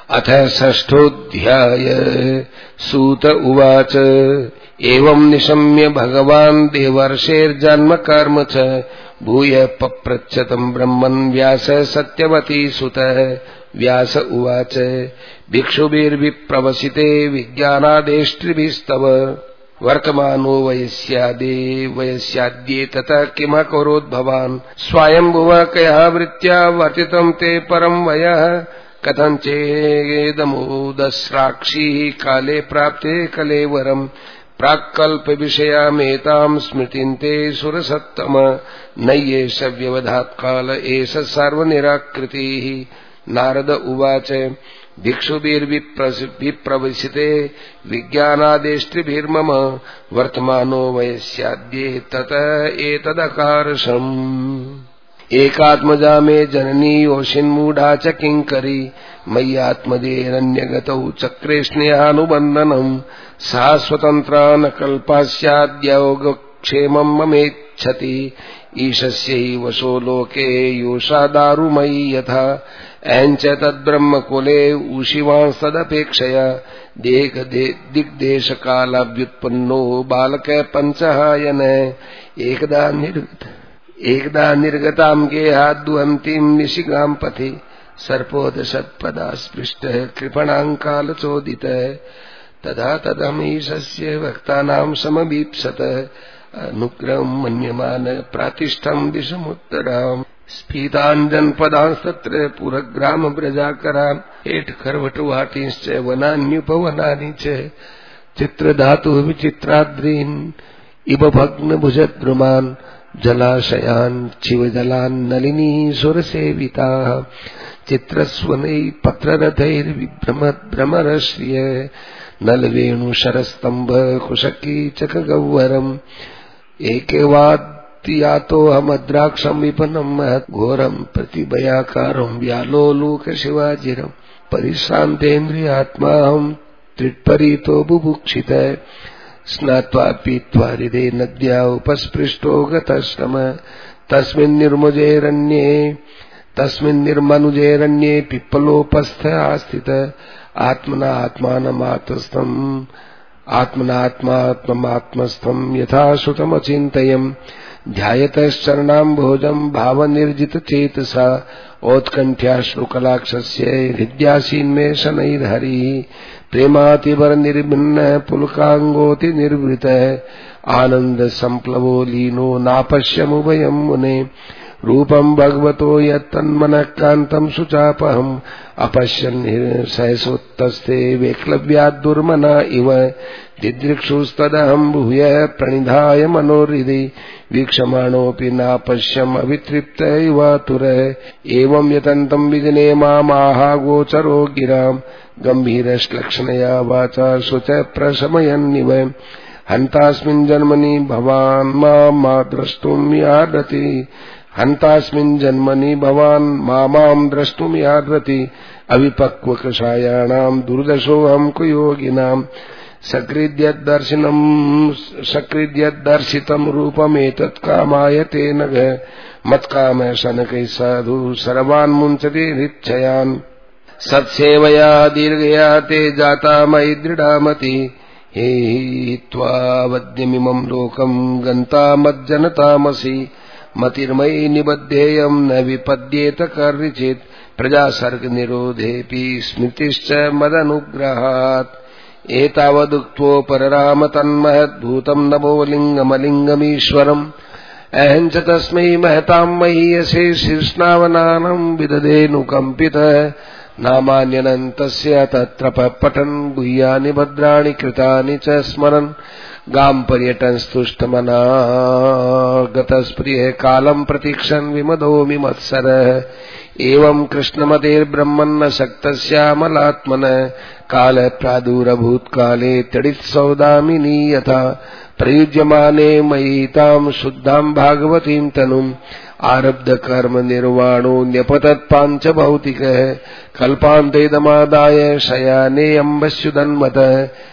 अथ षष्ठोऽध्याय। सूत उवाच एवं निशम्य भगवान् देवर्षेर्जन्म कर्म च भूय पप्रच्छ तं ब्रह्मन् व्यास सत्यवती सुतः। व्यास उवाच भिक्षुभिर्विप्रवसिते विज्ञानादेष्ट्रिभिस्तव वर्तमानो वयस्याद्ये ततः किमकरोत् भवान् स्वायम्भुवः कया वृत्त्या वर्तितं ते परं वयः कथञ्चेदमुदस्राक्षिः काले प्राप्ते कलेवरम् प्राक्कल्पविषयामेतां स्मृतिन्ते सुरसत्तम नय्येष व्यवधात् काल एष सर्वनिराकृतिः। नारद उवाच भिक्षुभिर्विप्रवसिते विज्ञानादेष्ट्रिभिर्मम वर्तमानो वयस्याद्ये ततः एतदकारशम्। एकात्मजा मे जननी योषिन्मूढा च किङ्करी मय्यात्मजेरन्यगतौ चक्रे स्नेहानुबन्धनम् सा स्वतन्त्रा न कल्पा स्याद्योगक्षेमम् ममेच्छति ईशस्यै वशो लोके योषा दारुमयी यथा एञ्च तद्ब्रह्मकुले उषिवांस्तदपेक्षया दिग्देशकालाव्युत्पन्नो बालकः पञ्चहायन एकदा निर्गतां गेहाद्वन्तीं निशिगां पथि सर्पोदशत्पदा स्पृष्टः कृपणाङ्कालचोदितः तदा तदमीशस्य भक्तानां समभीप्सतः अनुग्रहं मन्यमान प्रातिष्ठं दिशमुत्तराम् स्फीतान् जनपदांस्तत्र पुरग्रामव्रजाकरान् हेठखर्वटुवाटींश्च वनान्युपवनानि च चित्रधातुः विचित्राद्रीन् इव भग्नभुजद्रुमान् जलाशयान् चिवजलान् नलिनी सुरसेविताः चित्रस्वनैः पत्ररथैर्विभ्रमद्भ्रमरश्रिय नलवेणुशरस्तम्भ कुशकीचकगह्वरम् एकेवाद्यातोऽहमद्राक्षम् विपन्नम् महत् घोरम् प्रतिभयाकारम् व्यालोलूकशिवाजिरम् परिश्रान्तेन्द्रियात्माहम् त्रिट्परीतो बुभुक्षितः स्नात्वा पीत्वा हृदे नद्या उपस्पृष्टो गतश्रम तस्मिन् निर्मनुजेरण्ये पिप्पलोपस्थ आस्थित आत्मनात्मात्मस्थम् यथा श्रुतमचिन्तयम् ध्यायतश्चरणाम्भोजम् भावनिर्जितचेतसा औत्कण्ठ्याश्रुकलाक्षस्य हृद्यासीन्मे शनैर्हरिः प्रेमातिवर निर्भिन्न पुलकांगोति निर्वृत आनंद संप्लवो लीनो नापश्यमुभयं मुने रूपं भगवतो यत्तन्मनः कान्तं शुचापहम् अपश्यन् सहसोत्तस्ते वैक्लव्याद्दुर्मना इव दिदृक्षुस्तदहं भूयः प्रणिधाय मनोहृदि वीक्षमाणोऽपि नापश्यम् अवितृप्त इवातुरः एवं यतन्तं विजने मामाहागोचरो गिराम् गंभीरश्लक्षणया वाचा शुच प्रशमयन्निव हन्तास्मिन् जन्मनि भवान् मां द्रष्टुमिहार्हति मां द्रष्टुमिहार्हति अविपक्वकषायाणां दुर्दशोऽहं कुयोगिनां सकृद्यद्दर्शितं रूपमेतत् कामाय ते नघ मत्काम शनकैः साधु सर्वान् मुञ्चति हृच्छयान् सत्सेवया दीर्घया ते जाता मयि दृढामति हे त्वावद्यमिमं लोकं गन्ता मज्जनतामसि मतिर्मयि निबद्धेयं न विपद्येत कर्हिचित् प्रजासर्गनिरोधेऽपि स्मृतिश्च मदनुग्रहात् एतावदुक्त्वोपरराम तन्महद्भूतं नभो लिङ्गमलिङ्गमीश्वरम् अहं च तस्मै महतां महीयसे शीर्ष्णावनानं विदधेऽनुकम्पितः नामान्यनन्तस्य तत्र पठन् गुह्यानि भद्राणि कृतानि च स्मरन् गां पर्यटन् स्तुष्टमना गतस्प्रियः कालं प्रतीक्षन् विमदोमि मत्सरः एवं कृष्णमतेर्ब्रह्मन्न शक्तस्यामलात्मनः कालः प्रादुरभूत्काले तडित्सौदामिनी यथा प्रयुज्यमाने मयि तां शुद्धां भागवतीं तनुम् आरब्ध कर्म निर्वाणो न्यपतत् पांच भौतिकः कल्पान्तेदमादाय शयाने अम्बस्युदन्मतः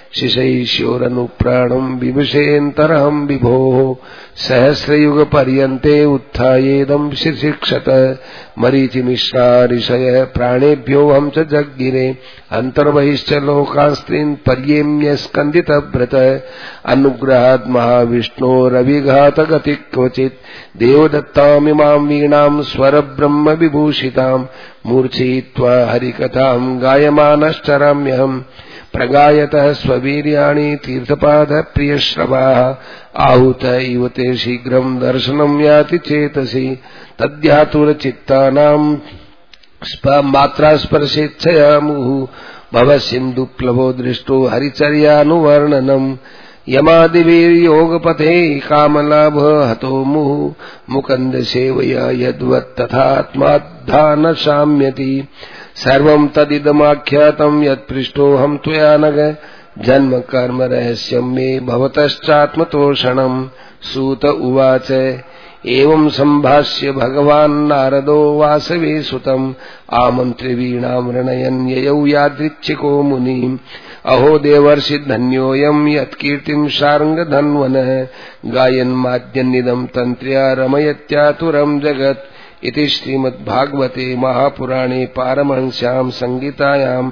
शिशैश्योरनुप्राणम् विभुषेऽन्तरहम् विभोः सहस्रयुगपर्यन्ते उत्थायेदम् शिशिक्षत मरीचिमिश्रा ऋषय प्राणेभ्योऽहम् च जग्गिरे अन्तर्बहिश्च लोकास्त्रीन् पर्येम्य स्कन्दितव्रत अनुग्रहात् महाविष्णोरविघातगति क्वचित् देवदत्तामिमाम् वीणाम् स्वरब्रह्म विभूषिताम् मूर्छयित्वा हरिकथाम् गायमानश्चराम्यहम् प्रगायतः स्ववीर्याणि तीर्थपादप्रियश्रवाः आहूत इव ते शीघ्रम् दर्शनम् याति चेतसि तद्यातुरचित्तानाम् मात्रास्पर्शेच्छया मुहुः भवसिन्धुप्लवो दृष्टो हरिचर्यानुवर्णनम् यमादिभिर्योगपथे कामलाभ हतो मुहुः मुकुन्द सेवया यद्वत् तथात्माद्धा न शाम्यति सर्वम् तदिदमाख्यातम् यत्पृष्टोऽहम् त्वया नघ जन्म कर्म रहस्यम् मे भवतश्चात्मतोषणम् सूत उवाच एवम् सम्भाष्य भगवान् नारदो वासवे सुतम् आमन्त्र्य वीणाम् रणयन् ययौ यादृच्छिको मुनिम् अहो देवर्षि धन्योऽयम् यत्कीर्तिम् शार्ङ्गधन्वनः गायन्माद्यन्निदम् तन्त्र्या रमयत्यातुरम् जगत् इति श्रीमद्भागवते महापुराणे पारमहंस्याम् संहितायाम्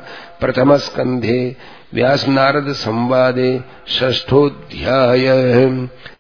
प्रथमस्कन्धे व्यासनारद संवादे षष्ठोऽध्यायः।